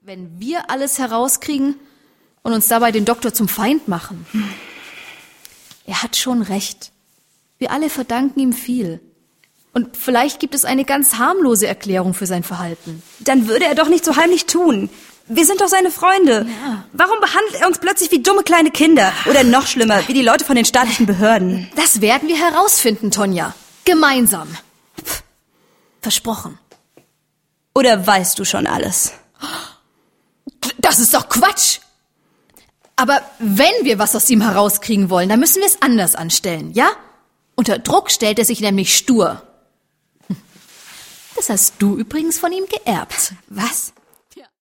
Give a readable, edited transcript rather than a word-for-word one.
Wenn wir alles herauskriegen und uns dabei den Doktor zum Feind machen. Er hat schon recht. Wir alle verdanken ihm viel. Und vielleicht gibt es eine ganz harmlose Erklärung für sein Verhalten. Dann würde er doch nicht so heimlich tun. Wir sind doch seine Freunde. Ja. Warum behandelt er uns plötzlich wie dumme kleine Kinder? Oder noch schlimmer, wie die Leute von den staatlichen Behörden? Das werden wir herausfinden, Tonja. Gemeinsam. Versprochen. Oder weißt du schon alles? Das ist doch Quatsch. Aber wenn wir was aus ihm herauskriegen wollen, dann müssen wir es anders anstellen, ja? Unter Druck stellt er sich nämlich stur. Das hast du übrigens von ihm geerbt. Was?